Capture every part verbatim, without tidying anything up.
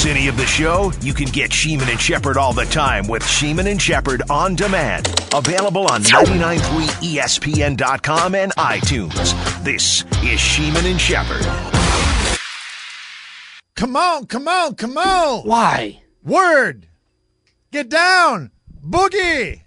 Miss any of the show? You can get Sheeman and Shepherd all the time with Sheeman and Shepherd On Demand. Available on ninety-nine point three E S P N dot com and iTunes. This is Sheeman and Shepherd. Come on, come on, come on. Why? Word. Get down. Boogie.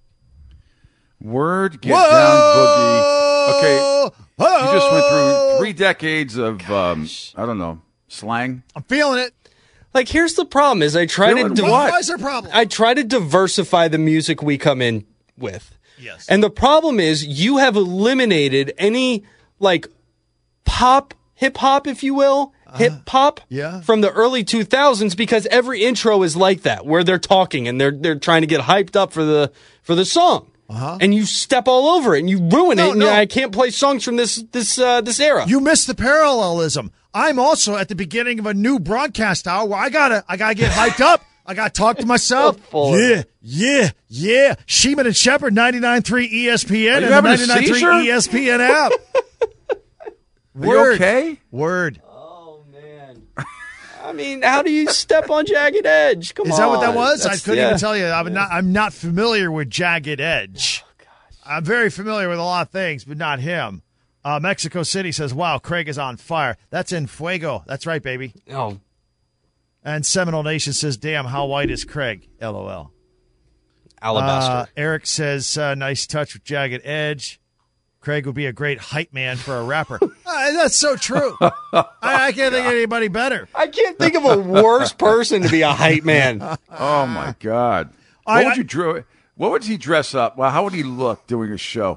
Word, get Whoa! down, boogie. Okay, Whoa! you just went through three decades of, um, I don't know, slang. I'm feeling it. Like, here's the problem: is I try to Feeling di- what? Why is there a problem? I try to diversify the music we come in with. Yes. And the problem is you have eliminated any like pop, hip hop, if you will, uh, hip hop yeah. from the early two thousands, because every intro is like that, where they're talking and they're they're trying to get hyped up for the for the song. Uh-huh. And you step all over it and you ruin No, it. And no. I can't play songs from this this uh, this era. You missed the parallelism. I'm also at the beginning of a new broadcast hour where I gotta I gotta get hyped up. I gotta talk to myself. Full yeah, of yeah, yeah. Sheeman and Shepherd, ninety-nine point three E S P N Are and you the having a ninety-nine point seizure? three E S P N app. Are Word. you okay? Word. Oh man. I mean, how do you step on Jagged Edge? Come on. Is that what that was? I That's- couldn't yeah. even tell you. I'm not. I'm not familiar with Jagged Edge. I'm very familiar with a lot of things, but not him. Uh, Mexico City says, "Wow, Craig is on fire." That's in Fuego. That's right, baby. Oh, And Seminole Nation says, "Damn, how white is Craig?" L O L. Alabaster. Uh, Eric says, uh, "Nice touch with Jagged Edge." Craig would be a great hype man for a rapper. uh, that's so true. I, I can't think of anybody better. I can't think of a worse person to be a hype man. Oh, my God. What I- would you draw? What would he dress up? Well, how would he look doing a show?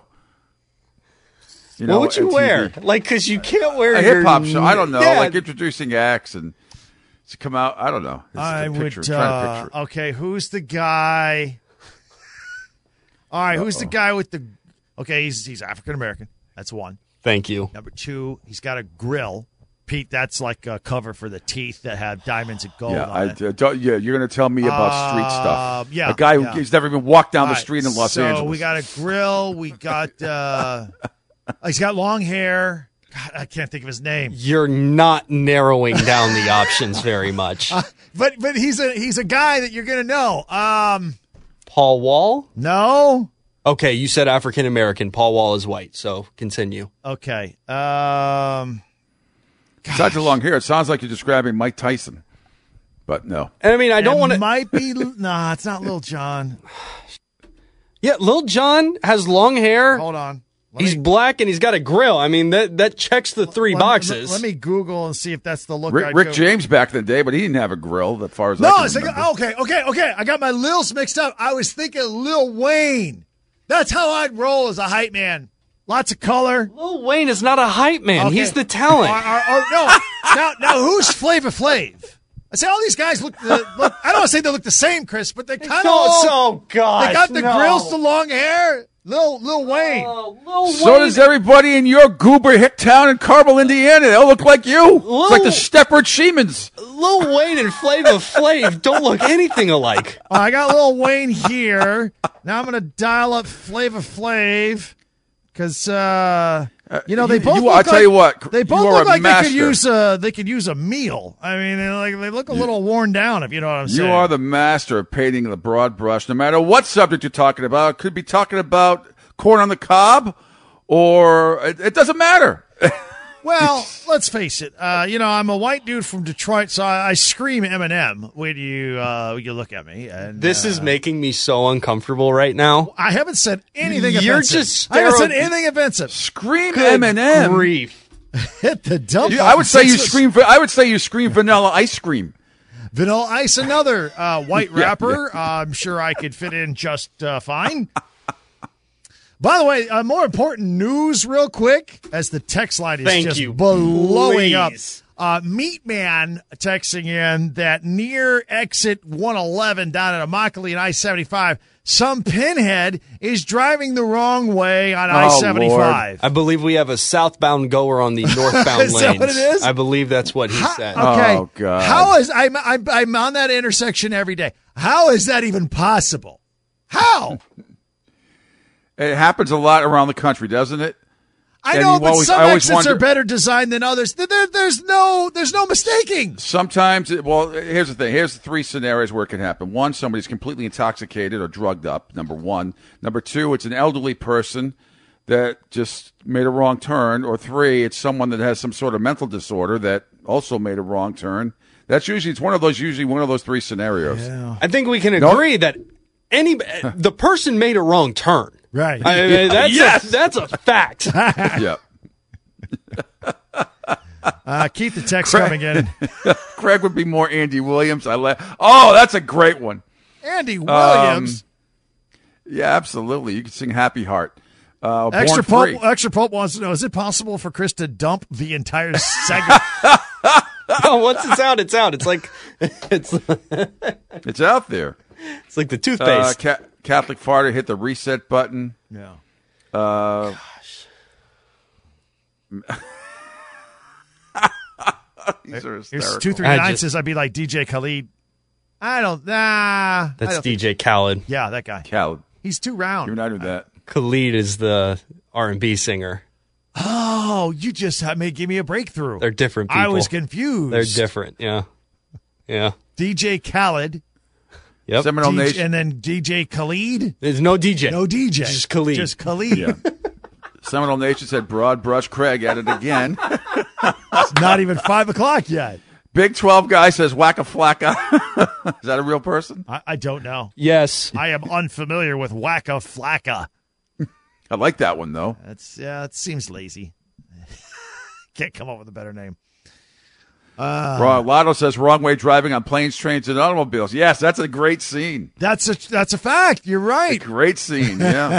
You What would you on T V? wear? Like, because you can't wear A your hip hop show. I don't know. Yeah. Like introducing acts and to come out. I don't know. It's just I a would. picture. I'm trying to Uh, picture it. okay, who's the guy? All right, who's the guy with the? Okay, he's he's African American. That's one. Thank you. Number two, he's got a grill. Pete, that's like a cover for the teeth that have diamonds and gold Yeah, on I, it. uh, don't, yeah, you're going to tell me about street stuff. Uh, yeah, a guy yeah. who's never even walked down All the right, street in Los so Angeles. we got a grill. We got. Uh, he's got long hair. God, I can't think of his name. You're not narrowing down the options very much. Uh, but but he's a he's a guy that you're gonna know. Um, Paul Wall? no. Okay, you said African American. Paul Wall is white, so continue. Okay. Um. Besides the long hair, it sounds like you're describing Mike Tyson. But no. And I mean, I don't it want to. Might be. Nah, it's not Lil Jon. Yeah, Lil Jon has long hair. Hold on. Let He's me- black and he's got a grill. I mean, that that checks the three let- boxes. Let, let me Google and see if that's the look. Rick, I'd Rick go- James back in the day, but he didn't have a grill, as far as I No, can it's like, remember. okay, okay, okay. I got my Lils mixed up. I was thinking Lil Wayne. That's how I'd roll as a hype man. Lots of color. Lil Wayne is not a hype man. Okay. He's the talent. Or, or, or, no, now, now who's Flava Flav? I say all these guys look. Uh, look I don't want to say they look the same, Chris, but they kind of. Oh, oh gosh, They got the no. grills, the long hair. Lil Lil Wayne. Oh, Lil So Wayne. does everybody in your goober hit town in Carmel, Indiana. They all look like you. Lil- It's like the Steppard Shemans. Lil Wayne and Flava Flav don't look anything alike. All right, I got Lil Wayne here. Now I'm gonna dial up Flava Flav because uh, you know they you- both. you- look I'll tell like- you what, they you both are look a like master. they could use a they could use a meal. I mean, they like they look a little worn down, if you know what I'm You saying. are the master of painting the broad brush, no matter what subject you're talking about. It could be talking about corn on the cob, or it, it doesn't matter. Well, let's face it. Uh, you know, I'm a white dude from Detroit, so I, I scream Eminem when you uh, when you look at me. And This uh, is making me so uncomfortable right now. I haven't said anything You're offensive. just I haven't said stero- anything offensive. Scream Good Eminem. grief. Hit the dump. You- I would say you Sexist. scream. I would say you scream vanilla ice cream. Vanilla Ice, another uh, white Yeah, rapper. Uh, I'm sure I could fit in just uh, fine. By the way, uh, more important news, real quick, as the text line is Thank just you. blowing Please. up. Uh, Meat Man texting in that near exit one eleven down at Immokalee and I seventy-five, some pinhead is driving the wrong way on I seventy-five. I believe we have a southbound goer on the northbound Is lanes. that what it is? I believe that's what he How- said. okay. Oh, God. How is I'm, I'm I'm on that intersection every day? How is that even possible? How? It happens a lot around the country, doesn't it? I And know, you but always- some I always exits wonder- are better designed than others. There, there- there's no, there's no mistaking. Sometimes, it, well, here's the thing. Here's the three scenarios where it can happen. One, somebody's completely intoxicated or drugged up, number one. Number two, it's an elderly person that just made a wrong turn. Or three, it's someone that has some sort of mental disorder that also made a wrong turn. That's usually, it's one of those, usually one of those three scenarios. Yeah. I think we can No. agree that any the person made a wrong turn. Right. I mean, that's Yes. a, that's a fact. Yeah. Uh, keep the text coming in. Craig would be more Andy Williams. I la- Oh, that's a great one. Andy Williams. Yeah, absolutely. You can sing Happy Heart. Uh, Extra Born Pope, Free. Extra Pope wants to know, is it possible for Chris to dump the entire segment? Oh, once it's out, it's out. It's like it's It's out there. it's like the Uh, toothpaste. Ca- Catholic Farter hit the reset button. Yeah. Uh, these are Here's hysterical. two three I nine just- says I'd be like D J Khalid. I don't, nah. I That's don't D think- J Khaled. Yeah, that guy. Khaled. He's too You round. and I knew that. Khalid is the R and B singer. Oh, you just had me give me a breakthrough. They're different people. I was confused. They're different. Yeah. Yeah. D J Khaled, Yep. Seminole D J Nation. and then D J Khalid. There's no D J. No D J. Just Khalid. Just Khalid. Yeah. Seminole Nation said broad brush. Craig at it again. It's not even five o'clock yet. Big twelve guy says wacka flacka. Is that a real person? I, I don't know. Yes. I am unfamiliar with Wacka Flacka. I like that one though. That's yeah, it seems lazy. Can't come up with a better name. Uh, Raw Lotto says wrong way driving on planes, trains, and automobiles. Yes, that's a great scene. That's a that's a fact. You're right. Great scene. Yeah.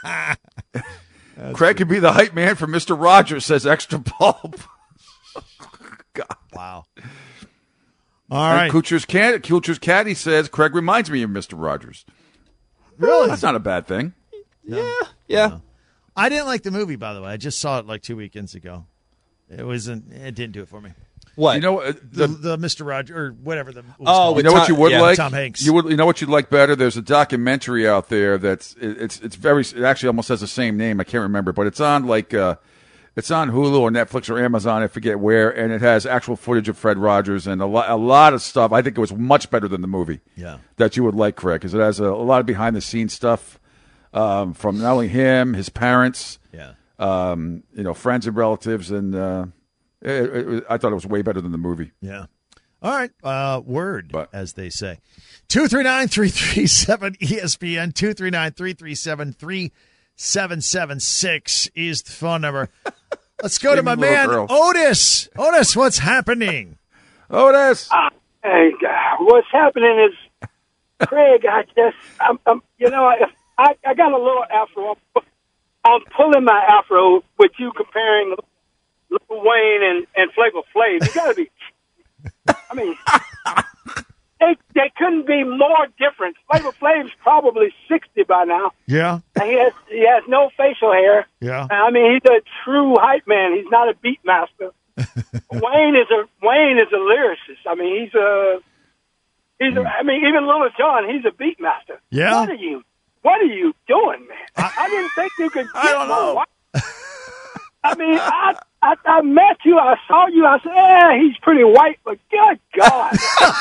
Craig could be the hype man for Mister Rogers. Says Extra Pulp. God. Wow. All right. And Kuchar's cat. Kuchar's caddy says Craig reminds me of Mister Rogers. Really? That's not a bad thing. Yeah. Yeah. I didn't like the movie, by the way. I just saw it like two weekends ago. It wasn't. It didn't do it for me. What? You know uh, The, the, the Mister Roger or whatever the. it was Oh, called. you with know what Tom- you would yeah, like? Tom Hanks. You would. You know what you'd like better? There's a documentary out there that's it, it's it's very. It actually almost has the same name. I can't remember, but it's on like. Uh, It's on Hulu or Netflix or Amazon, I forget where, and it has actual footage of Fred Rogers and a lot, a lot of stuff. I think it was much better than the movie. Yeah. That you would like, Craig, because it has a, a lot of behind the scenes stuff um, from not only him, his parents, Yeah. um, you know, friends and relatives, and uh, it, it, I thought it was way better than the movie. Yeah. All right. Uh, word, But- as they say. two three nine, three three seven, E S P N. two three nine, three three seven, three seven seven six is the phone number. Let's go to my Screaming man, little girl. Otis. Otis, what's happening? Otis! Hey, God, what's happening is, Craig, I just, I'm, I'm you know, if I, I got a little afro. I'm pulling my afro with you comparing Lil Wayne and, and Flavor Flav. You got to be, I mean, they they couldn't be more different. Flavor Flav's probably sixty by now, Yeah. and he has he has no facial hair. Yeah. I mean, he's a true hype man. He's not a beat master. Wayne is a Wayne is a lyricist. I mean, he's a he's. A, I mean, even Little John, he's a beat master. Yeah. What are you? What are you doing, man? I, I didn't think you could. Get I don't know. more white. I mean, I, I I met you. I saw you. I said, "Yeah, he's pretty white, but good God."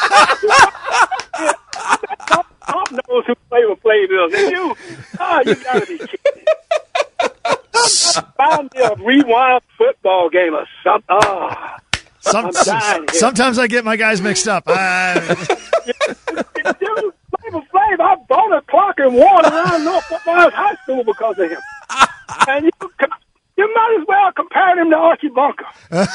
Tom, Tom knows who Flavor Flav is, and you, oh, you gotta be kidding. Found me a rewind football game or something. Oh, Some, I'm dying here. sometimes I get my guys mixed up. Uh, Dude, Flavor Flav, I bought a clock and won around North Fort Myers High School because of him. And you, you might as well compare him to Archie Bunker.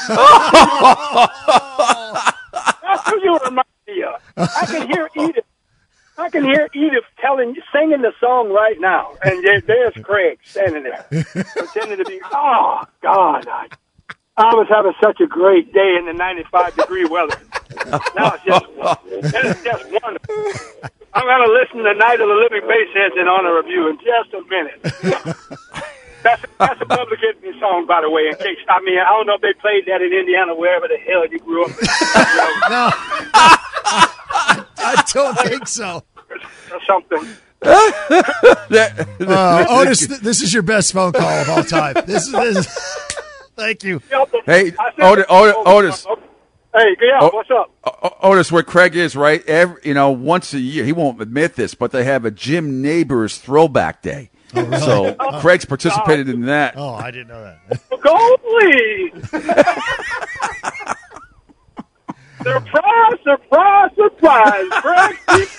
That's who you remind me of. I can hear Edith. I can hear Edith telling, singing the song right now, and there, there's Craig standing there, pretending to be. Oh God, I, I was having such a great day in the ninety-five degree weather. Now it's just, it's just wonderful. I'm going to listen to Night of the Living Bassheads in honor of you in just a minute. That's a, that's a Public Enemy song, by the way. In case I mean, I don't know if they played that in Indiana, wherever the hell you grew up. no. I don't think so. Or something. Uh, Otis, th- this is your best phone call of all time. This is. This is thank you. Hey, Otis. Otis, Otis. Hey, yeah, O- what's up? O- Otis, where Craig is, right? Every, you know, once a year, he won't admit this, but they have a Jim Neighbors Throwback Day. Oh, really? So oh, Craig's participated God. in that. Oh, I didn't know that. Go, please. Surprise, surprise, surprise. Craig.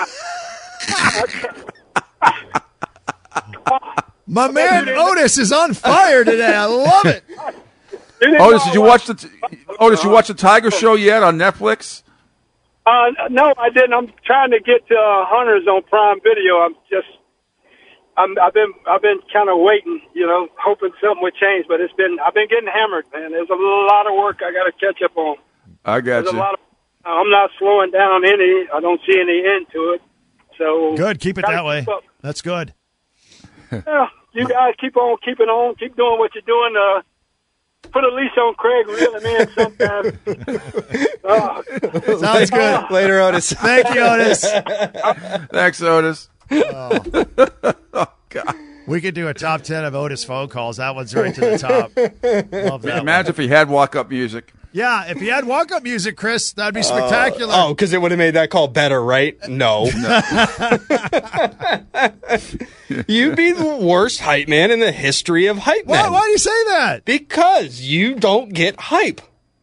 My man Otis is on fire today. I love it. Otis, did you watch the Otis? You watch the Tiger Show yet on Netflix? Uh, no, I didn't. I'm trying to get to uh, Hunters on Prime Video. I'm just, I'm, I've been, I've been kind of waiting, you know, hoping something would change. But it's been, I've been getting hammered, man. There's a lot of work I got to catch up on. I got There's you. a lot of, I'm not slowing down any. I don't see any end to it. So Good. Keep it gotta that way. keep up. That's good. Yeah, you guys keep on keeping on, keep doing what you're doing. Uh, put a leash on Craig, reel him in sometime. Oh. Sounds good. Later, Otis. Thank you, Otis. Thanks, Otis. Oh. Oh, God. We could do a top ten of Otis phone calls. That one's right to the top. Love that Imagine one. if he had walk-up music. Yeah, if you had walk-up music, Chris, that'd be spectacular. Oh, because it would have made that call better, right? No. You'd be the worst hype man in the history of hype why, men. why do you say that? Because you don't get hype.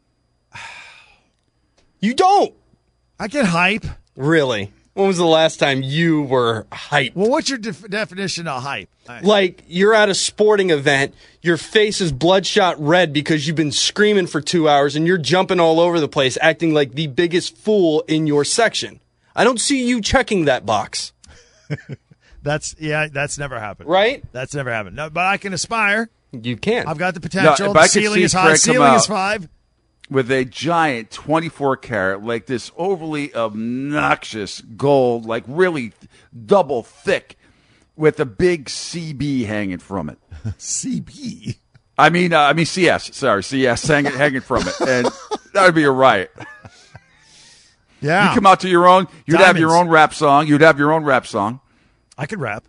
You don't. I get hype. Really? When was the last time you were hype? Well, what's your def- definition of hype? Like, you're at a sporting event, your face is bloodshot red because you've been screaming for two hours and you're jumping all over the place, acting like the biggest fool in your section. I don't see you checking that box. That's yeah, that's never happened. Right? That's never happened. No, but I can aspire. You can't. I've got the potential. No, if the I could ceiling see is high. Craig come Ceiling is out- five. with a giant twenty-four karat, like this overly obnoxious gold, like really double thick, with a big C B hanging from it. C B. I mean, uh, I mean C S. Sorry, C S hanging hanging from it, and that would be a riot. Yeah. You come out to your own. You'd have your Diamonds. own rap song. You'd have your own rap song, I could rap.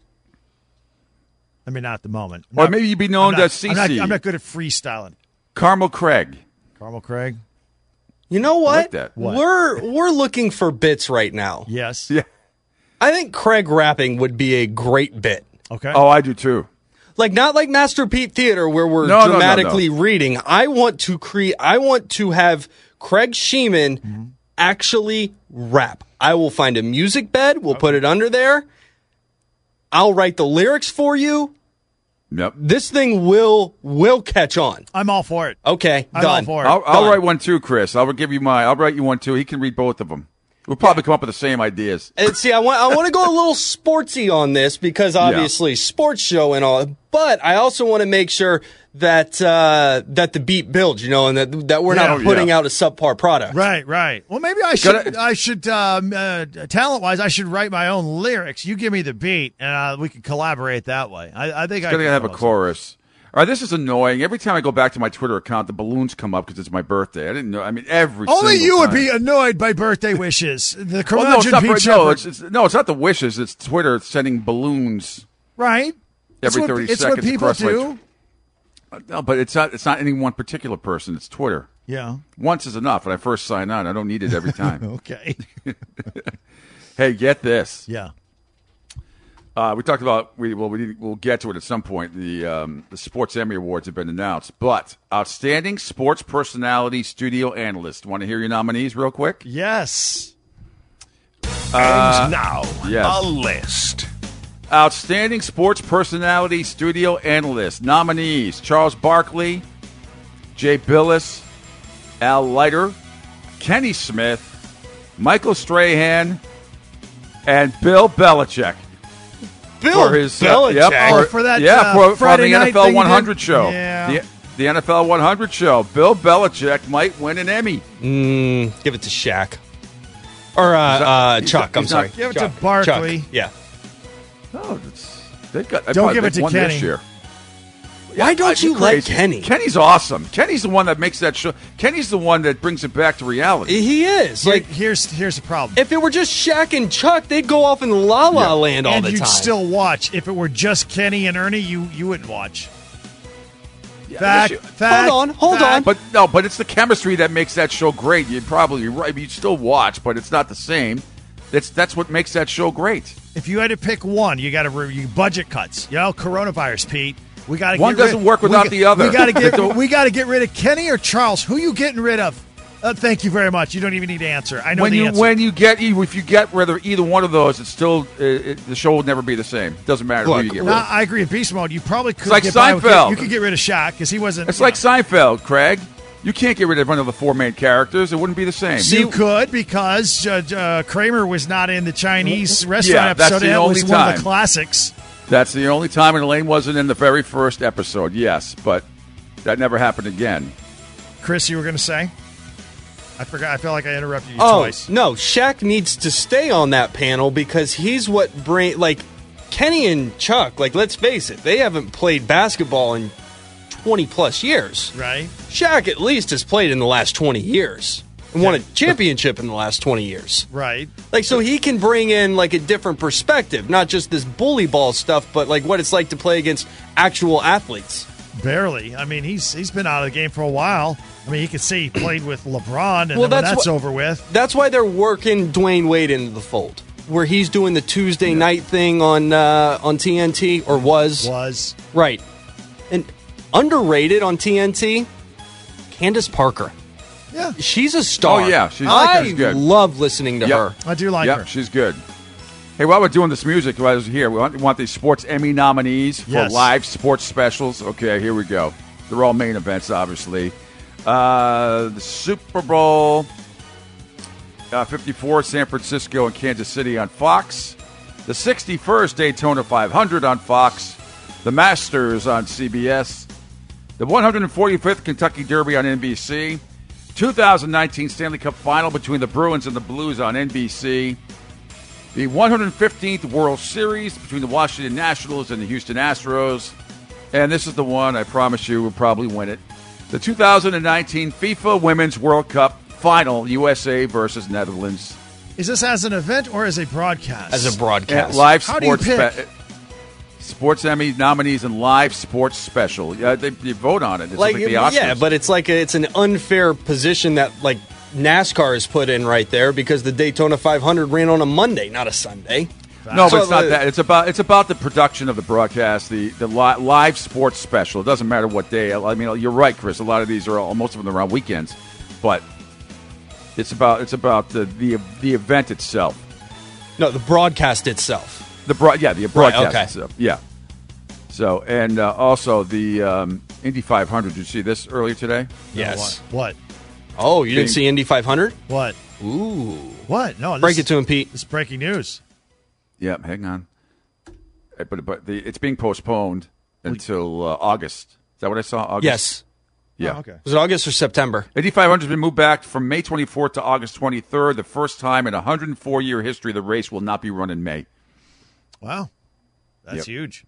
I mean, not at the moment. or Not- maybe you'd be known I'm not, as C C. I'm not, I'm not good at freestyling. Carmel Craig. Carmel Craig. You know I what? like that. What? We're we're looking for bits right now. Yes. Yeah. I think Craig rapping would be a great bit. Okay. Oh, I do too. Like, not like Master Pete Theater where we're No, no, no, dramatically no. reading. I want to create. I want to have Craig Sheeman Mm-hmm. actually rap. I will find a music bed. We'll put it under there. I'll write the lyrics for you. Yep. This thing will will catch on. I'm all for it. Okay, I'm done. all for it. I'll, I'll Done. write one too, Chris. I'll give you my. I'll write you one too. He can read both of them. We'll probably come up with the same ideas. And see, I want I want to go a little sportsy on this because obviously sports show and all, but I also want to make sure that uh, that the beat builds, you know, and that that we're Yeah. not Oh, putting yeah. out a subpar product. Right, right. Well, maybe I should. Gotta- I should. Um, uh, talent-wise, I should write my own lyrics. You give me the beat, and uh, we can collaborate that way. I, I think I Gotta can have a do it. chorus. All right, this is annoying. Every time I go back to my Twitter account, the balloons come up because it's my birthday. I didn't know. I mean, every Only single you would time. be annoyed by birthday wishes. The Well, no, it's curmudgeon not. Pete For, no, Shepherd. it's, it's no, it's not the wishes. It's Twitter sending balloons. right. It's Every what, thirty it's what seconds people across my do. No, but it's not. It's not any one particular person. It's Twitter. Yeah. Once is enough. When I first sign on, I don't need it every time. Okay. Hey, get this. Yeah. Uh, we talked about we well we we'll get to it at some point. The um, the Sports Emmy Awards have been announced, but outstanding sports personality studio analyst. Want to hear your nominees real quick? Yes. And now, yes. a list. Outstanding sports personality studio analyst nominees: Charles Barkley, Jay Billis, Al Leiter, Kenny Smith, Michael Strahan, and Bill Belichick. Bill for his, uh, Belichick. yep, Oh, for that, yeah, uh, for, for Friday the night N F L thing he one hundred did? show. Yeah. The, the N F L one hundred show. Bill Belichick might win an Emmy. Mm, give it to Shaq. Or uh, uh, he's Chuck, not- I'm he's sorry. not- Give it to Chuck. Barkley. Chuck. Yeah. No, it's, they've got. They Don't probably- give it they've to won Kenny. this year. Why don't you like Kenny? Kenny's awesome. Kenny's the one that makes that show. Kenny's the one that brings it back to reality. He is. Here- Like, here's here's the problem. if it were just Shaq and Chuck, they'd go off in La La Yeah. Land all and the you'd time. still watch. If it were just Kenny and Ernie, you you wouldn't watch. Yeah, Fact, you- fact, Hold on, hold fact. on. But no, but it's the chemistry that makes that show great. You're probably right. You'd still watch, but it's not the same. That's that's what makes that show great. If you had to pick one, you got to review budget cuts. You know, coronavirus, Pete. We got to One get doesn't rid- work without we, the other. We got to get we got to get rid of Kenny or Charles. Who you getting rid of? Uh, thank you very much. You don't even need to answer. I know when the you answer. when you get if you get rid of either one of those, it's still uh, it, the show will never be the same. It doesn't matter Look, who you get No, rid of. I agree. In beast mode, you probably could. like get by with- Seinfeld. You could get rid of Shaq because he wasn't. It's you like know. Seinfeld, Craig. You can't get rid of one of the four main characters. It wouldn't be the same. You could because uh, uh, Kramer was not in the Chinese restaurant Yeah, that's episode. the That only was one of time. the classics. That's the only time, and Elaine wasn't in the very first episode. Yes, but that never happened again. Chris, you were going to say? I forgot. I feel like I interrupted you Oh, twice. no. Shaq needs to stay on that panel because he's what bring like Kenny and Chuck, like, let's face it, they haven't played basketball in twenty plus years. Right? Shaq at least has played in the last twenty years and won a championship in the last twenty years. Right. Like, so he can bring in like a different perspective, not just this bully ball stuff, but like what it's like to play against actual athletes. Barely. I mean, he's he's been out of the game for a while. I mean, you could say he played with LeBron, and Well, then when that's that's what- over with. That's why they're working Dwayne Wade into the fold, where he's doing the Tuesday night thing on uh, on T N T, or was. Was. Right. And underrated on T N T, Candace Parker. Yeah. She's a star. Oh, yeah, she's- I she's good. love listening to Yep. her. I do like Yep, her. she's good. Hey, while we're doing this music, while I was here, we want, we want these Sports Emmy nominees for Yes. live sports specials. Okay, here we go. They're all main events, obviously. Uh, the Super Bowl uh, fifty-four, San Francisco and Kansas City on Fox. The sixty-first Daytona five hundred on Fox. The Masters on C B S. The one hundred forty-fifth Kentucky Derby on N B C. two thousand nineteen Stanley Cup Final between the Bruins and the Blues on N B C. The one hundred fifteenth World Series between the Washington Nationals and the Houston Astros. And this is the one I promise you will probably win it. The two thousand nineteen FIFA Women's World Cup Final, U S A versus Netherlands. Is this as an event or as a broadcast? As a And broadcast. live How do you sports pick? spe- Sports Emmy nominees and live sports special. Yeah, they, they vote on it. It's like, Like, the Oscars. yeah, but it's like a, it's an unfair position that like NASCAR is put in right there because the Daytona five hundred ran on a Monday, not a Sunday. No, So, but it's not uh, that. It's about it's about the production of the broadcast, the the li- live sports special. It doesn't matter what day. I mean, you're right, Chris. A lot of these are all, most of them are on weekends, but it's about it's about the the, the event itself. No, the broadcast itself. The broad, yeah, the broadcast okay. itself. Yeah. So and uh, also the um, Indy five hundred. Did you see this earlier today? Yes. What? Oh, you didn't Bing. see Indy five hundred? What? Ooh. What? No. This, Break it to him, Pete. This is breaking news. Yeah. Hang on. Uh, But but the, it's being postponed until uh, August. Is that what I saw? August. Yes. Yeah. Oh, okay. Was it August or September? Indy five hundred has been moved back from May twenty-fourth to August twenty-third. The first time in a one hundred four year history the race will not be run in May. Wow. That's Yep. huge.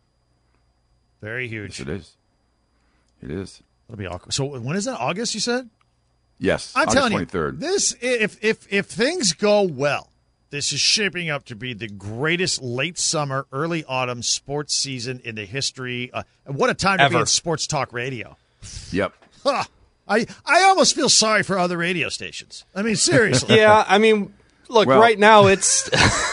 Very huge. Yes, it is. It is. That'll be awkward. So when is that? August, you said? Yes. I'm August telling twenty-third. you, this if if if things go well, this is shaping up to be the greatest late summer, early autumn sports season in the history. Uh, what a time to be Ever. in sports talk radio. Yep. Huh. I I almost feel sorry for other radio stations. I mean, seriously. Yeah, I mean, look, Well- right now it's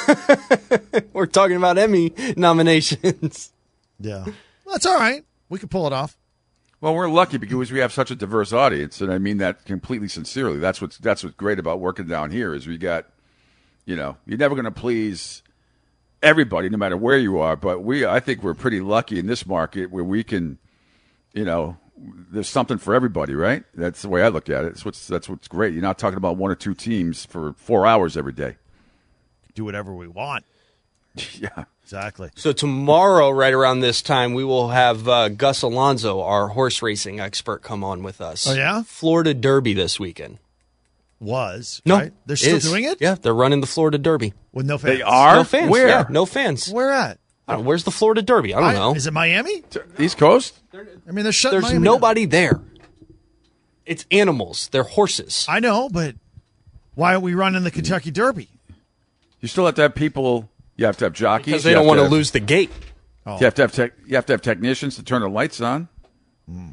we're talking about Emmy nominations. Yeah. That's all right. We can pull it off. Well, we're lucky because we have such a diverse audience, and I mean that completely sincerely. That's what's that's what's great about working down here is we got, you know, you're never going to please everybody, no matter where you are. But we, I think, we're pretty lucky in this market where we can, you know, there's something for everybody, right? That's the way I look at it. That's what's that's what's great. You're not talking about one or two teams for four hours every day. Do whatever we want. Yeah. Exactly. So tomorrow, right around this time, we will have uh, Gus Alonso, our horse racing expert, come on with us. Oh, yeah? Florida Derby this weekend. Was. No, Right? They're still is. doing it? Yeah, they're running the Florida Derby. With no fans. They are? No fans. Where? Yeah, no fans. Where at? I don't know. Where's the Florida Derby? I don't I, know. Is it Miami? East Coast? I mean, they're shutting There's Miami nobody there. It's animals. They're horses. down. I know, but why aren't we running the Kentucky Derby? You still have to have people. You have to have jockeys. Because they you don't have want to have- lose the gate. Oh. You have to have tech, you have to have technicians to turn the lights on. All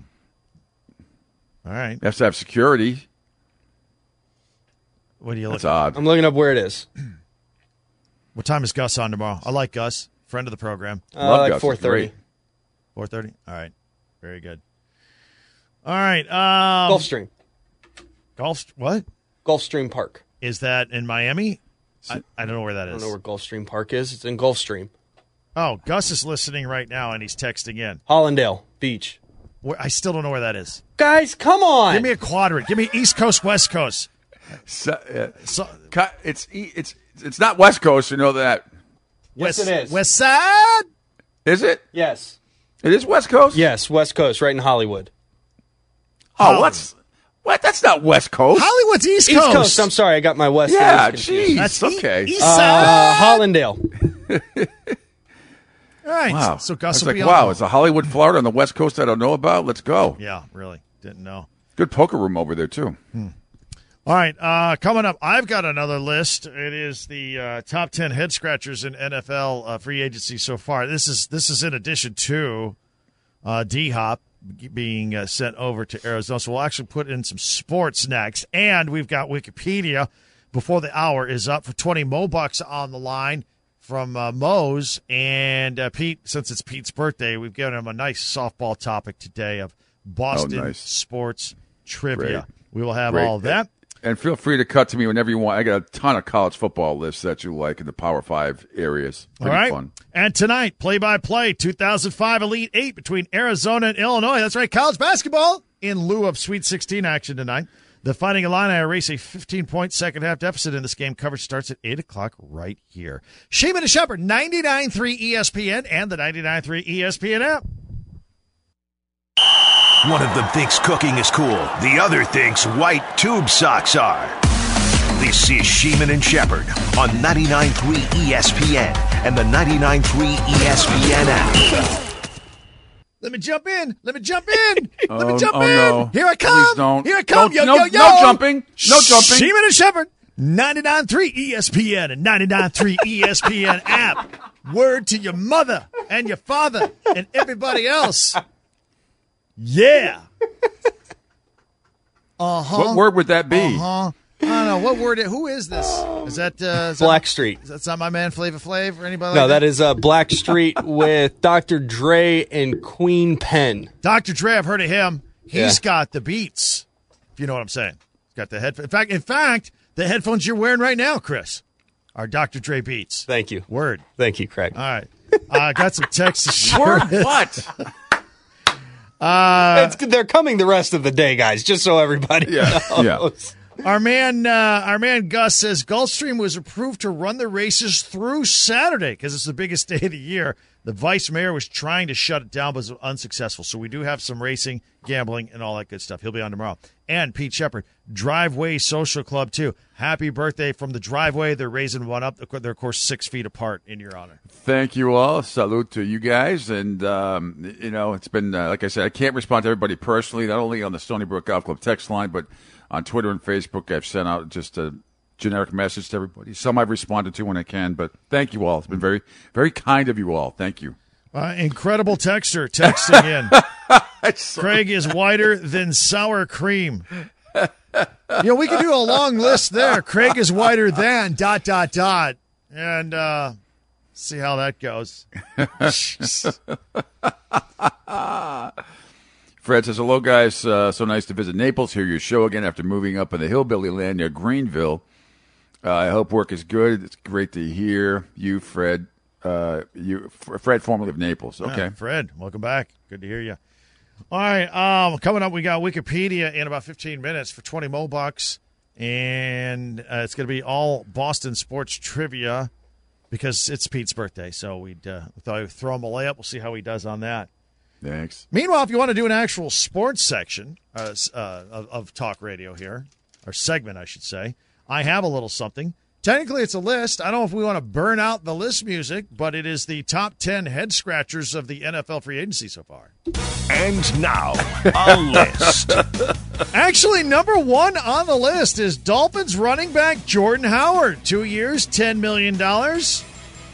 right. You have to have security. What do you look That's odd. I'm looking up where it is. What time is Gus on tomorrow? I like Gus, friend of the program. Uh, Love like Gus. four He's thirty. great. four thirty? All right. Very good. All right. Um, Gulfstream. Gulf. What? Gulfstream Park. Is that in Miami? I, I don't know where that I don't is. know where Gulfstream Park is. It's in Gulfstream. Oh, Gus is listening right now, and he's texting in. Hollandale Beach. Where, I still don't know where that is. Guys, come on. Give me a quadrant. Give me East Coast, West Coast. So, uh, So, cu- it's it's it's not West Coast. You know that, Yes, West, it is. West Side? is it? Yes. It is West Coast. Yes, West Coast, right in Hollywood. Oh, Hollywood. what's what? That's not West Coast. Hollywood's East East Coast. Coast. I'm sorry, I got my West. Yeah, and East confused. jeez. That's e- okay. East Uh, Side. Hollandale. All right. Wow. So I Gus was will like, be on. wow, it's a Hollywood, Florida on the West Coast I don't know about. Let's go. Yeah, really. Didn't know. Good poker room over there too. All right, uh, coming up, I've got another list. It is the uh, top ten head scratchers in N F L uh, free agency so far. This is this is in addition to uh, D-Hop being uh, sent over to Arizona. So we'll actually put in some sports next, and we've got Wikipedia before the hour is up for twenty Mo bucks on the line from uh, Moe's. And uh, Pete, since it's Pete's birthday, we've given him a nice softball topic today of Boston Oh, nice. sports trivia. Great. We will have Great. all of that. And feel free to cut to me whenever you want. I got a ton of college football lists that you like in the Power Five areas. All Pretty right. fun. And tonight, play-by-play, two thousand five Elite Eight between Arizona and Illinois. That's right, college basketball in lieu of Sweet sixteen action tonight. The Fighting Illini erase a fifteen-point second-half deficit in this game. Coverage starts at eight o'clock right here. Sheeman and Shepherd, ninety-nine point three E S P N and the ninety-nine point three E S P N app. One of them thinks cooking is cool. The other thinks white tube socks are. This is Sheeman and Shepherd on ninety-nine point three E S P N and the ninety-nine point three E S P N app. Let me jump in. Let me jump in. Let me Oh, jump oh, in. no. Here I come. Please don't. Here I come. Don't- yo, no- yo, yo. no jumping. No jumping. Sheeman and Shepherd, ninety-nine point three E S P N and ninety-nine point three E S P N app. Word to your mother and your father and everybody else. Yeah. Uh-huh. What word would that be? Uh-huh. I don't know. What word? Who is this? Is that uh, is Blackstreet. That, is that not my man Flava Flav or anybody No, like that? that is uh, Blackstreet with Doctor Dre and Queen Pen. Doctor Dre, I've heard of him. He's Yeah. got the beats, if you know what I'm saying. He's got the head. In fact, in fact, the headphones you're wearing right now, Chris, are Doctor Dre beats. Thank you. Word. Thank you, Craig. All right. I uh, got some texts to share. Word what? It's, they're coming the rest of the day, guys, just so everybody Yeah, knows. Our man, uh, our man Gus says Gulfstream was approved to run the races through Saturday because it's the biggest day of the year. The vice mayor was trying to shut it down, but was unsuccessful. So we do have some racing, gambling, and all that good stuff. He'll be on tomorrow. And Pete Shepherd, Driveway Social Club too. Happy birthday from the Driveway. They're raising one up. They're of course six feet apart in your honor. Thank you all. Salute to you guys. And, um, you know, it's been, uh, like I said, I can't respond to everybody personally, not only on the Stony Brook Golf Club text line, but on Twitter and Facebook. I've sent out just a generic message to everybody. Some I've responded to when I can, but thank you all. It's been very, very kind of you all. Thank you. Uh, incredible texter texting in. Craig is whiter than sour cream. You know, we could do a long list there. Craig is whiter than dot, dot, dot. And uh, see how that goes. Fred says, hello, guys. Uh, so nice to visit Naples. Hear your show again after moving up in the hillbilly land near Greenville. Uh, I hope work is good. It's great to hear you, Fred. Uh, you, Fred, formerly of Naples. Okay. Yeah, Fred, welcome back. Good to hear you. All right, um, coming up, we got Wikipedia in about fifteen minutes for twenty Mo bucks, and uh, it's going to be all Boston sports trivia because it's Pete's birthday. So we'd uh, we thought we'd throw him a layup. We'll see how he does on that. Thanks. Meanwhile, if you want to do an actual sports section uh, uh, of, of talk radio here, or segment, I should say, I have a little something. Technically, it's a list. I don't know if we want to burn out the list music, but it is the top ten head scratchers of the N F L free agency so far. And now, a list. Actually, number one on the list is Dolphins running back Jordan Howard. Two years, ten million dollars.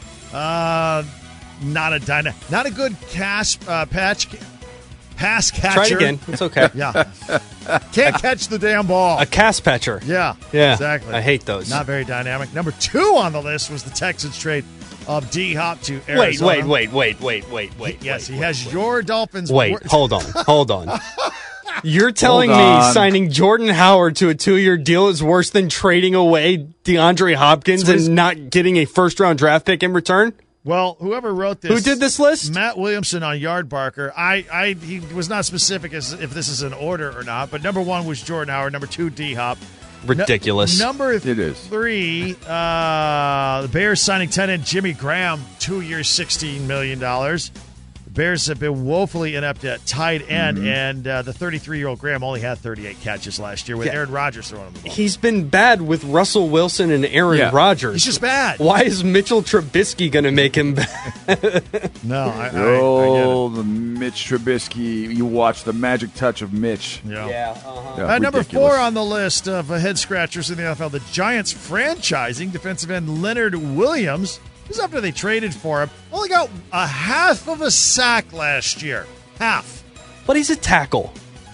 Uh, not a dyna- not a good cash, uh, patch, pass catcher. Try it again. It's okay. Yeah. Can't catch the damn ball. A cast patcher. Yeah, Yeah. exactly. I hate those. Not very dynamic. Number two on the list was the Texans trade of D-Hop to Arizona. Wait, wait, wait, wait, wait, wait, wait. Yes, wait, he wait, has wait. your Dolphins. Wait, wor- hold on, hold on. You're telling Hold me on. signing Jordan Howard to a two-year deal is worse than trading away DeAndre Hopkins So he's- and not getting a first-round draft pick in return? Well, whoever wrote this, Who did this list? Matt Williamson on Yardbarker. I, I, he was not specific as if this is in order or not. But number one was Jordan Howard. Number two, D-Hop. Ridiculous. No, number It is. three, uh, the Bears signing tight end Jimmy Graham, two years, sixteen million dollars. The Bears have been woefully inept at tight end, Mm-hmm. and uh, the thirty-three-year-old Graham only had thirty-eight catches last year with Yeah. Aaron Rodgers throwing him the ball. He's been bad with Russell Wilson and Aaron Yeah. Rodgers. He's just bad. Why is Mitchell Trubisky going to make him bad? No, I, I, I Oh, the Mitch Trubisky. You watch the magic touch of Mitch. get it. Yeah. Yeah, uh-huh. Yeah, Uh, number ridiculous. four on the list of uh, head scratchers in the N F L, the Giants franchising defensive end Leonard Williams. This is after they traded for him. Only got a half of a sack last year. Half. But he's a tackle.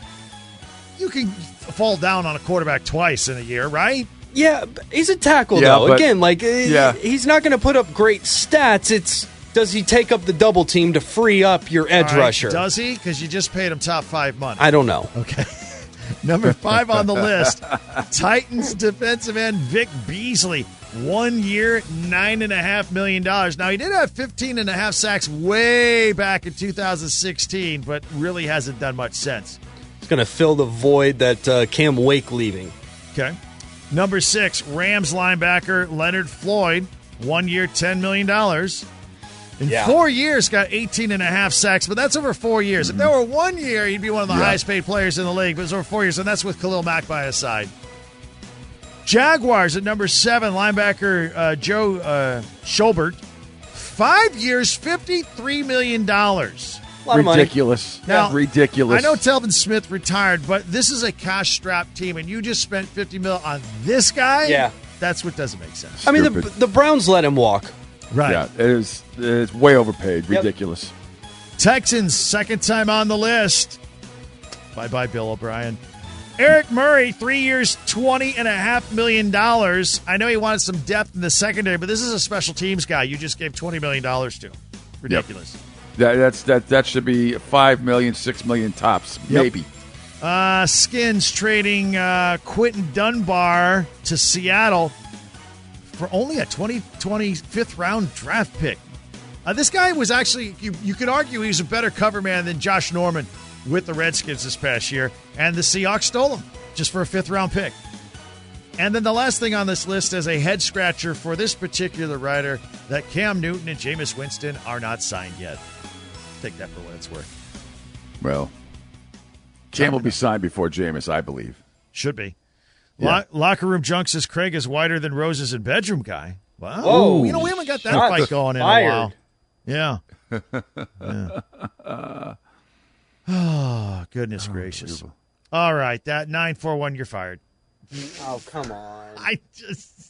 You can fall down on a quarterback twice in a year, right? Yeah, but he's a tackle, Yeah, though. but- Again, like, uh, Yeah. he's not going to put up great stats. It's does he take up the double team to free up your edge All right, rusher? Does he? Because you just paid him top five money. I don't know. Okay. Number five on the list, Titans defensive end Vic Beasley. One year, nine and a half million dollars. Now, he did have fifteen and a half sacks way back in two thousand sixteen, but really hasn't done much since. It's going to fill the void that uh, Cam Wake leaving. Okay. Number six, Rams linebacker Leonard Floyd. One year, ten million dollars. In Yeah. four years, got eighteen and a half sacks, but that's over four years. If there were one year, he'd be one of the Yeah. highest paid players in the league, but it's over four years, and that's with Khalil Mack by his side. Jaguars at number seven, linebacker uh, Joe uh, Schobert. Five years, fifty-three million dollars. A lot of money. Ridiculous. Now, Ridiculous. I know Telvin Smith retired, but this is a cash-strapped team, and you just spent fifty mil on this guy? Yeah. That's what doesn't make sense. I mean, the, Stupid. the Browns let him walk. Right. Yeah, it is. It's way overpaid. Yep. Ridiculous. Texans, second time on the list. Bye-bye, Bill O'Brien. Eric Murray, three years, twenty and a half million dollars. I know he wanted some depth in the secondary, but this is a special teams guy. You just gave twenty million dollars to. Ridiculous. That, that's that. That should be five million, six million tops, Yep. maybe. Uh, Skins trading uh, Quentin Dunbar to Seattle for only a twenty twenty fifth round draft pick. Uh, this guy was actually, you, you could argue he was a better cover man than Josh Norman with the Redskins this past year, and the Seahawks stole him just for a fifth round pick. And then the last thing on this list as a head scratcher for this particular writer, that Cam Newton and Jameis Winston are not signed yet. Take that for what it's worth. Well, Cam will be signed before Jameis, I believe. Should be. Yeah. Lo- locker room junk says Craig is whiter than Roses and bedroom guy. Wow. Whoa. You know, we haven't got that Shots fight going in fired. a while. Yeah. yeah. Oh, goodness gracious. All right. That nine four one, you're fired. Oh, come on. I just.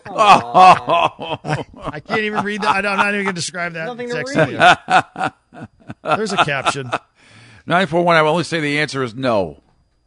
I, I can't even read that. I don't, I'm not even going to describe that. Nothing to text read. you. There's a caption. nine four one, I will only say the answer is no.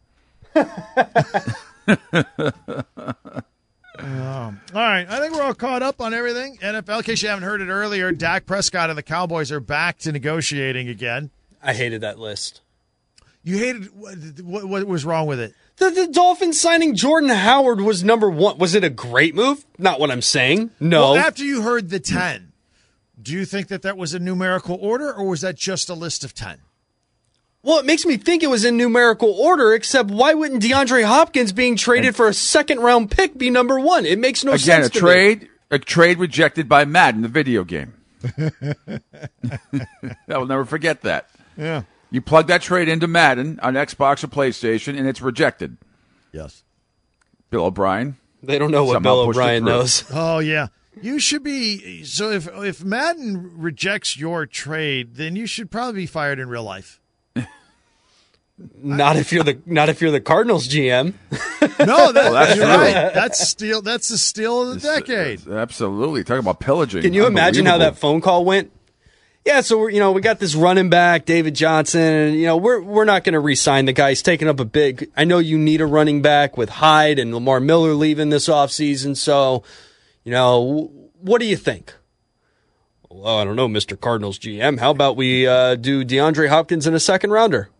Um, all right, I think we're all caught up on everything. N F L, in case you haven't heard it earlier, Dak Prescott and the Cowboys are back to negotiating again. I hated that list. You hated what, what, what was wrong with it? The, the Dolphins signing Jordan Howard was number one. Was it a great move? Not what I'm saying. No. Well, after you heard the ten, do you think that that was a numerical order, or was that just a list of ten? Well, it makes me think it was in numerical order, except why wouldn't DeAndre Hopkins being traded for a second round pick be number one? It makes no Again, sense a to trade, a trade rejected by Madden, the video game. I will never forget that. Yeah. You plug that trade into Madden on Xbox or PlayStation, and it's rejected. Yes. Bill O'Brien. They don't know what Somehow Bill pushed it O'Brien through. knows. Oh, yeah. You should be. So if if Madden rejects your trade, then you should probably be fired in real life. Not if you're the not if you're the Cardinals G M. No, that, Well, that's you're true. right. That's steal. That's the steal of the decade. Absolutely. Talking about pillaging. Can you imagine how that Unbelievable. phone call went? Yeah, so we're, you know, we got this running back, David Johnson, and you know, we're we're not going to re-sign the guy. He's taking up a big. I know you need a running back with Hyde and Lamar Miller leaving this offseason, so you know, what do you think? Well, I don't know, Mister Cardinals G M. How about we uh, do DeAndre Hopkins in a second rounder?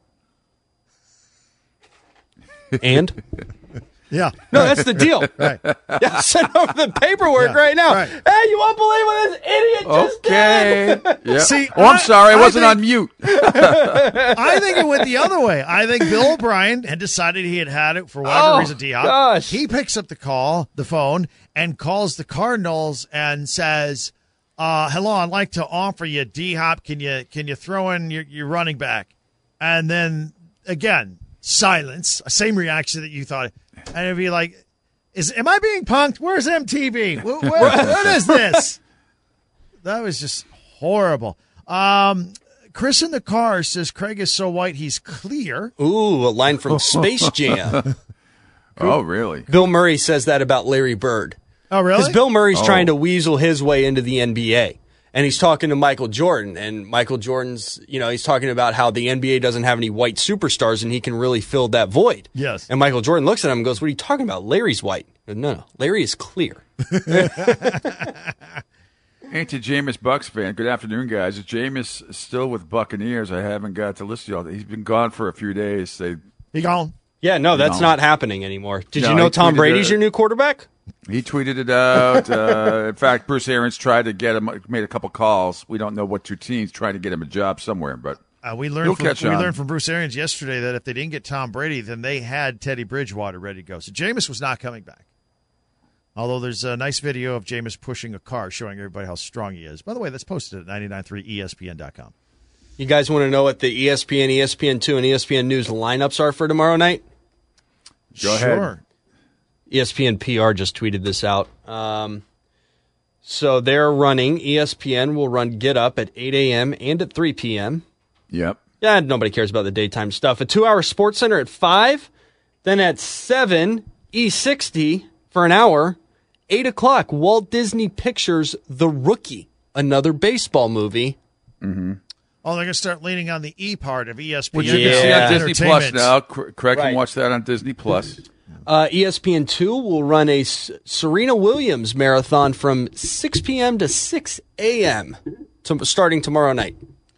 And Yeah. no, that's the deal. Right. Yeah, send over the paperwork Yeah, right now. right. Hey, you won't believe what this idiot just did. Okay. Yeah. See, oh, I'm I- sorry. I, I wasn't think- on mute. I think it went the other way. I think Bill O'Brien had decided he had had it for whatever Oh, reason. D-Hop. gosh. He picks up the call, the phone, and calls the Cardinals and says, uh, "Hello, I'd like to offer you D-Hop. Can you can you throw in your, your running back?" And then again, silence. Same reaction that you thought, and it'd be like, "Is am I being punked? Where's M T V? Where, where, what is this?" That was just horrible. Um, Chris in the car says Craig is so white he's clear. Ooh, a line from Space Jam. Oh, really? Bill Murray says that about Larry Bird. Oh, really? Because Bill Murray's Oh. trying to weasel his way into the N B A. And he's talking to Michael Jordan. And Michael Jordan's, you know, he's talking about how the N B A doesn't have any white superstars and he can really fill that void. Yes. And Michael Jordan looks at him and goes, "What are you talking about? Larry's white." He goes, no, no, Larry is clear. Ain't to Jameis Bucks fan. Good afternoon, guys. Is Jameis still with Buccaneers? I haven't got to listen to y'all. He's been gone for a few days. They, He gone. Yeah, no, that's No. not happening anymore. Did No, you know he Tom tweeted Brady's it. your new quarterback? he tweeted it out. uh, in fact, Bruce Arians tried to get him, made a couple calls. We don't know what two teams trying to get him a job somewhere, but Uh, we learned He'll from, catch we on. learned from Bruce Arians yesterday that if they didn't get Tom Brady, then they had Teddy Bridgewater ready to go. So Jameis was not coming back. Although there's a nice video of Jameis pushing a car showing everybody how strong he is. By the way, that's posted at ninety-nine point three E S P N dot com. You guys want to know what the E S P N, E S P N two, and E S P N News lineups are for tomorrow night? Go ahead. Sure. E S P N P R just tweeted this out. Um, so they're running, E S P N will run Get Up at eight a.m. and at three p.m. Yep. Yeah, nobody cares about the daytime stuff. A two-hour Sports Center at five. Then at seven, E sixty for an hour. eight o'clock, Walt Disney Pictures' The Rookie, another baseball movie. Oh, they're going to start leaning on the E part of E S P N. Which you Yeah. can see on Yeah. Disney Plus Entertainment. now. Cr- Craig Right. can watch that on Disney Plus. Uh, E S P N two will run a S- Serena Williams marathon from six p.m. to six a.m. To, starting tomorrow night.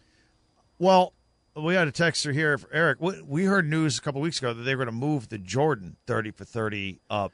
Well, we had a texter here for Eric. We, we heard news a couple weeks ago that they were going to move the Jordan thirty for thirty up.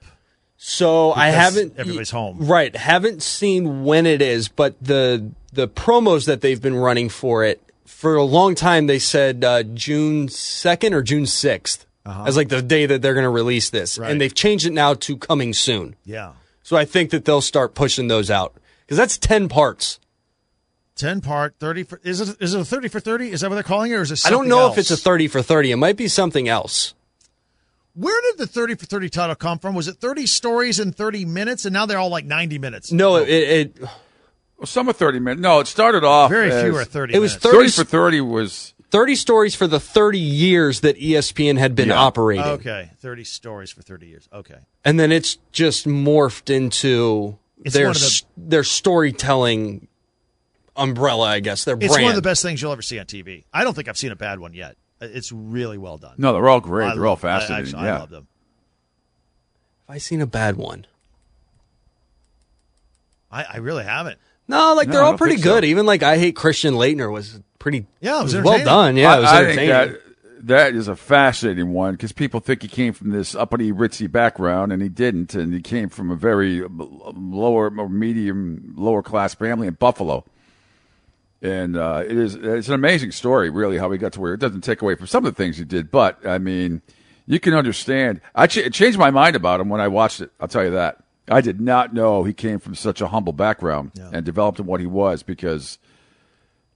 So I Because haven't everybody's home. Right, haven't seen when it is, but the the promos that they've been running for it for a long time, they said uh, June second or June sixth as like the day that they're going to release this, Right. and they've changed it now to coming soon. Yeah. So I think that they'll start pushing those out because that's ten parts. ten part, thirty for, is it is it a thirty for thirty? Is that what they're calling it, or is it I something don't know else? if it's a thirty for thirty. It might be something else. Where did the thirty for thirty title come from? Was it thirty stories in thirty minutes, and now they're all like ninety minutes? No, it it, Well, some are thirty minutes. No, it started off. Very as, few are thirty it was minutes. thirty, thirty for thirty was. thirty stories for the thirty years that E S P N had been Yeah. operating. Okay, thirty stories for thirty years. Okay. And then it's just morphed into It's their one of the- s- their storytelling umbrella, I guess. Their It's brand. one of the best things you'll ever see on T V. I don't think I've seen a bad one yet. It's really well done. No, they're all great. I they're all love- I- fascinating. actually, yeah. I love them. Have I seen a bad one? I, I really haven't. No, like No, they're I all don't pretty think so. good. Even like I Hate Christian Leitner was pretty. Yeah, it was well entertaining. done. Yeah, it was I, I think entertaining. that that is a fascinating one because people think he came from this uppity, ritzy background, and he didn't. And he came from a very lower, or medium, lower class family in Buffalo. And uh, it is it's an amazing story, really, how he got to where it doesn't take away from some of the things he did. But I mean, you can understand. I ch- it changed my mind about him when I watched it. I'll tell you that. I did not know he came from such a humble background Yeah. and developed in what he was because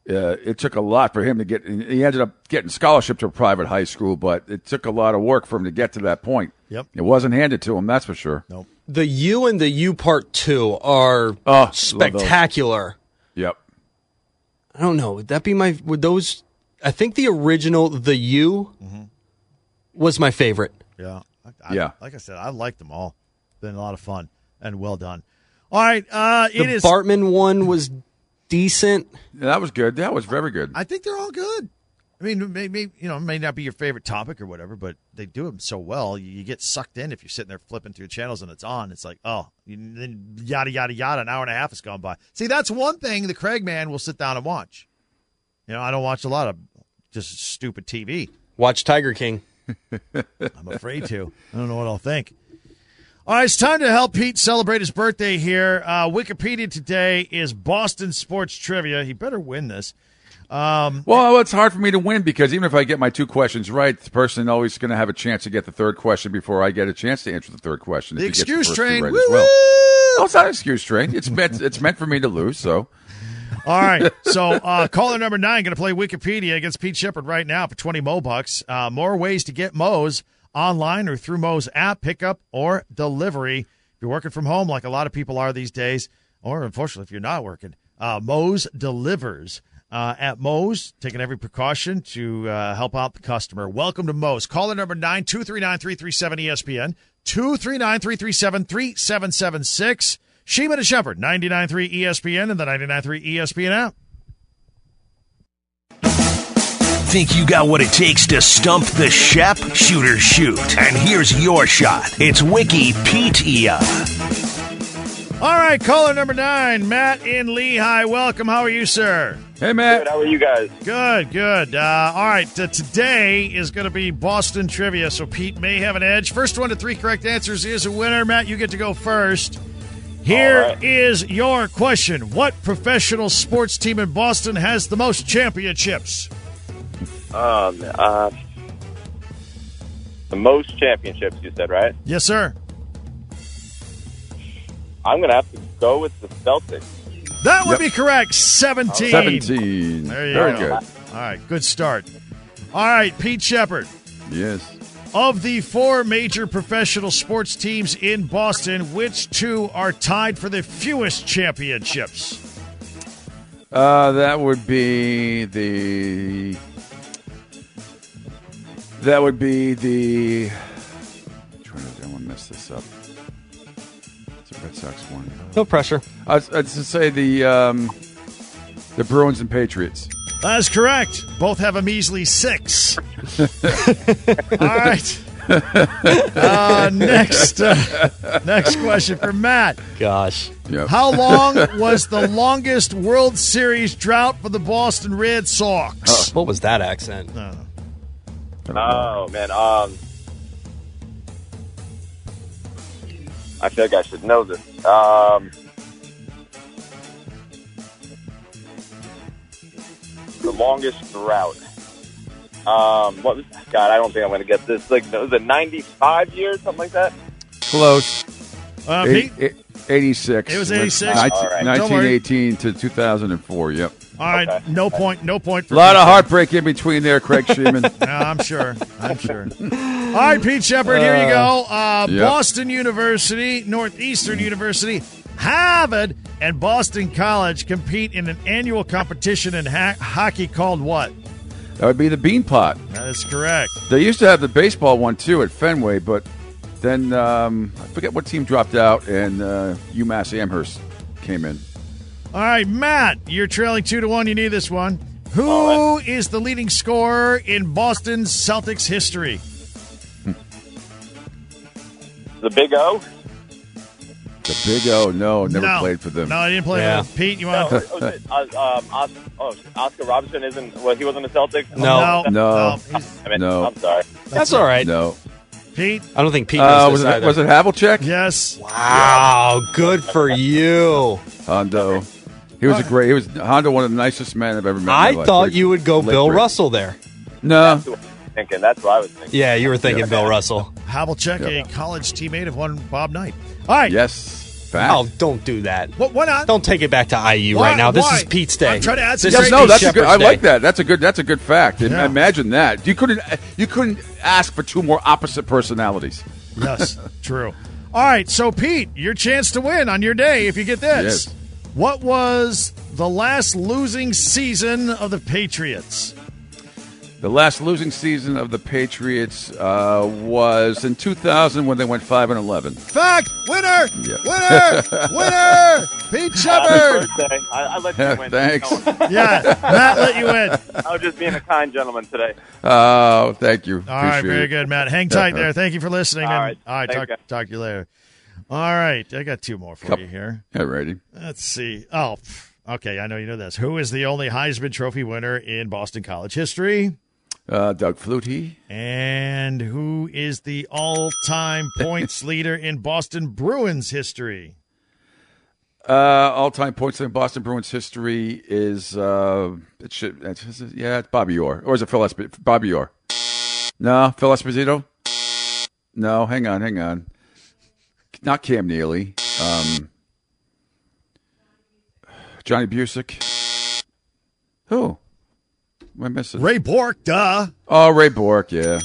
uh, it took a lot for him to get. He ended up getting scholarship to a private high school, but it took a lot of work for him to get to that point. Yep. It wasn't handed to him, that's for sure. Nope. The U and the U Part Two are Oh, spectacular. Yep. I don't know. Would that be my? Would those? I think the original, the U, mm-hmm. was my favorite. Yeah. I, yeah. Like I said, I liked them all. Been a lot of fun and well done. All right. Uh, it the is. Bartman one was decent. Yeah, that was good. That was very good. I think they're all good. I mean, maybe you know, it may not be your favorite topic or whatever, but they do them so well. You, you get sucked in if you're sitting there flipping through channels and it's on. It's like, oh, you, then yada yada yada. An hour and a half has gone by. See, that's one thing the Craig man will sit down and watch. You know, I don't watch a lot of just stupid T V. Watch Tiger King. I'm afraid to. I don't know what I'll think. All right, it's time to help Pete celebrate his birthday here. Uh, Wikipedia today is Boston sports trivia. He better win this. Um, well, it's hard for me to win because even if I get my two questions right, the person always going to have a chance to get the third question before I get a chance to answer the third question. The if he excuse gets the first train. two right as well. No, it's not an excuse train. It's meant. It's meant for me to lose. So. All right, so uh, caller number nine going to play Wikipedia against Pete Shepard right now for twenty Mo bucks. Uh, more ways to get Mo's online or through Mo's app, pickup or delivery. If you're working from home, like a lot of people are these days, or unfortunately if you're not working, uh, Mo's delivers uh, at Mo's, taking every precaution to uh, help out the customer. Welcome to Mo's. Caller number nine, two three nine, three three seven, E S P N, two three nine, three three seven, three seven seven six. Sheeman and Shepard, ninety-nine point three E S P N and the ninety-nine point three E S P N app. Think you got what it takes to stump the Shep? Shoot or shoot. And here's your shot. It's Wikipedia. All right, caller number nine, Matt in Lehigh. Welcome. How are you, sir? Hey, Matt. Good. How are you guys? Good, good. Uh, all right, uh, today is going to be Boston trivia, so Pete may have an edge. First one to three correct answers is a winner. Matt, you get to go first. Here right. is your question. What professional sports team in Boston has the most championships? Um, uh, the most championships, you said, right? Yes, sir. I'm going to have to go with the Celtics. That would Yep. be correct. seventeen. Seventeen. There you Very go. good. All right, good start. All right, Pete Shepard. Yes. Of the four major professional sports teams in Boston, which two are tied for the fewest championships? Uh, that would be the. That would be the. I'm trying to, I don't want to mess this up. It's a Red Sox one. No pressure. I was, I was to say the um, the Bruins and Patriots. That is correct. Both have a measly six. All right. Uh, next, uh, next question for Matt. Gosh. Yep. How long was the longest World Series drought for the Boston Red Sox? What was that accent? Oh, man. Um, I feel like I should know this. Um, the longest drought. Um, what was, God, I don't think I'm going to get this. Like, was it ninety-five years, something like that? Close. Uh, Eight, Pete? eight, eighty-six. It was eighty-six? nineteen, All right. Don't worry. nineteen eighteen to two thousand four, yep. All right, Okay. no point, no point for A lot Pete. of heartbreak in between there, Craig Sheeman. No, I'm sure. I'm sure. All right, Pete Shepard, here you go. Uh, yep. Boston University, Northeastern University, Harvard, and Boston College compete in an annual competition in ha- hockey called what? That would be the Bean Pot. That is correct. They used to have the baseball one, too, at Fenway, but then um, I forget what team dropped out, and uh, UMass Amherst came in. All right, Matt, you're trailing two to one. You need this one. Who All is the leading scorer in Boston's Celtics history? The Big O? The Big O, no, never no. played for them. No, I didn't play Yeah. for them. Pete, you No, want was it, uh, um, Os- oh, Oscar Robertson isn't, well, he wasn't a Celtic? No. No. No. he's- I mean, No. I'm sorry. That's all right. No. Pete, I don't think Pete Uh, knows was, this it, either. was it Havlicek? yes. Wow, good for you. Hondo. He was a great. He was Hondo, one of the nicest men I've ever met. in I my life. thought Great- you would go great, Bill great. Russell there. No. That's what I was thinking. That's what I was thinking. Yeah, you were thinking Bill Russell. Havlicek, Yep. a college teammate of one Bob Knight. All right. Yes. Fact. Oh, don't do that. What? Why not? Don't take it back to I U Why? right now. This Why? is Pete's day. I'm trying to add some This great is no, Pete that's a good. I Shepard's like day. that. That's a good. That's a good fact. Yeah. Imagine that. You couldn't. You couldn't ask for two more opposite personalities. Yes, true. All right, so Pete, your chance to win on your day if you get this. Yes. What was the last losing season of the Patriots? The last losing season of the Patriots uh, was in two thousand when they went five and eleven. Fact, winner, Yeah. winner, winner, Pete Shepard. birthday. I, I let you win. Thanks. Yeah, Matt let you in. I was just being a kind gentleman today. Oh, thank you. All right, Appreciate very it. good, Matt. Hang tight there. Thank you for listening. All and- right. all right, Thanks, talk, guys. talk to you later. All right, I got two more for Couple. you here. Yeah, righty. Let's see. Oh, pff, okay, I know you know this. Who is the only Heisman Trophy winner in Boston College history? Uh, Doug Flutie. And who is the all-time points leader in Boston Bruins history? Uh, all-time points in Boston Bruins history is uh, it should it's, yeah, it's Bobby Orr, or is it Phil Esposito? Bobby Orr? No, Phil Esposito. No, hang on, hang on. Not Cam Neely. Um, Johnny Busick. Who? Am I missing? Ray Bork, duh. Oh, Ray Bork. Yeah,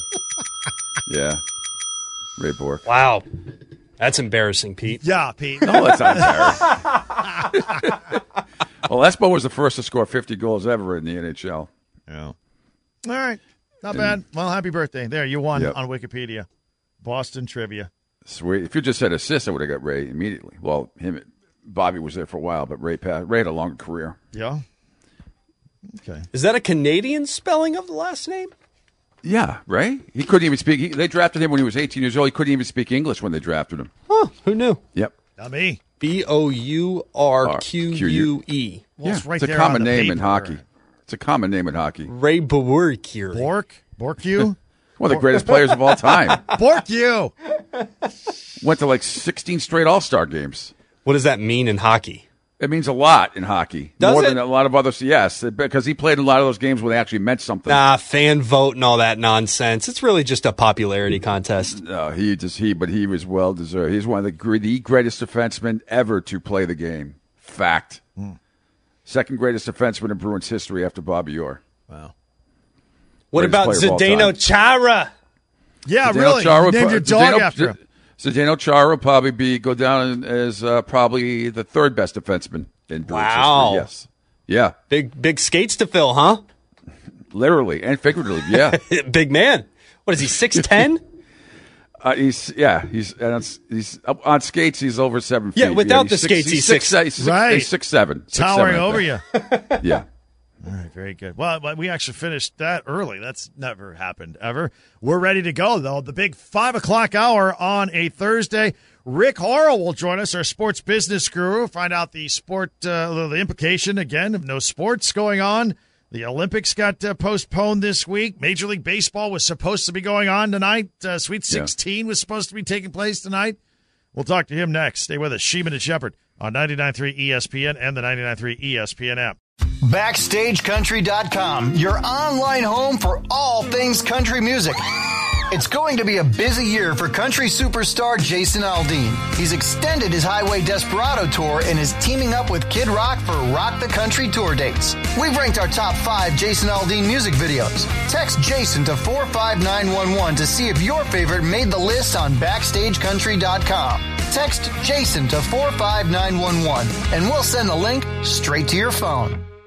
yeah, Ray Bork. Wow. That's embarrassing, Pete. Yeah, Pete. No, that's not embarrassing. Well, Espo was the first to score fifty goals ever in the N H L. Yeah. All right. Not bad. Well, happy birthday. There, you won Yep. on Wikipedia. Boston trivia. Sweet. If you just said assist, I would have got Ray immediately. Well, him, Bobby was there for a while, but Ray passed. Ray had a longer career. Yeah. Okay. Is that a Canadian spelling of the last name? Yeah, right? He couldn't even speak. He, they drafted him when he was eighteen years old. He couldn't even speak English when they drafted him. Huh, who knew? Yep. Not me. B O U R Q U E. Well, it's yeah, right it's a there common on the name in paper. hockey. It's a common name in hockey. Ray Bork. Bork? Bork you? One of the greatest players of all time. Bork you. Went to like sixteen straight All-Star games. What does that mean in hockey? It means a lot in hockey. Does More it? than a lot of others. Yes, because he played in a lot of those games where they actually meant something. Nah, fan vote and all that nonsense. It's really just a popularity contest. No, he just he, but he was well deserved. He's one of the, gre- the greatest defensemen ever to play the game. Fact. Mm. Second greatest defenseman in Bruins history after Bobby Orr. Wow. What Greatest about player of all Zdeno time. Chara? Yeah, Zdeno really. Chara You would named pro- your dog Zdeno- after him. Zdeno Chara would probably be go down as uh, probably the third best defenseman in Bruins Wow. history. Yes. Yeah. Big big skates to fill, huh? Literally and figuratively. Yeah. Big man. What is he, six ten? Uh, he's yeah he's and it's, he's up on skates. He's over seven feet. Yeah, without he's the skates, he's six- he's six, Right. he's six seven, six, Towering seven, I over think. you. Yeah, All right, very good. Well, but we actually finished that early. That's never happened ever. We're ready to go, though. The big five o'clock hour on a Thursday. Rick Horrell will join us, our sports business guru. Find out the sport, uh, the implication, again, of no sports going on. The Olympics got uh, postponed this week. Major League Baseball was supposed to be going on tonight. Uh, Sweet sixteen was supposed to be taking place tonight. We'll talk to him next. Stay with us. Sheeman and Shepherd on ninety-nine point three E S P N and the ninety-nine point three E S P N app. Backstage Country dot com, your online home for all things country music. It's going to be a busy year for country superstar Jason Aldean. He's extended his Highway Desperado tour and is teaming up with Kid Rock for Rock the Country tour dates. We've ranked our top five Jason Aldean music videos. Text Jason to four five nine one one to see if your favorite made the list on Backstage Country dot com. Text Jason to four five nine one one and we'll send the link straight to your phone.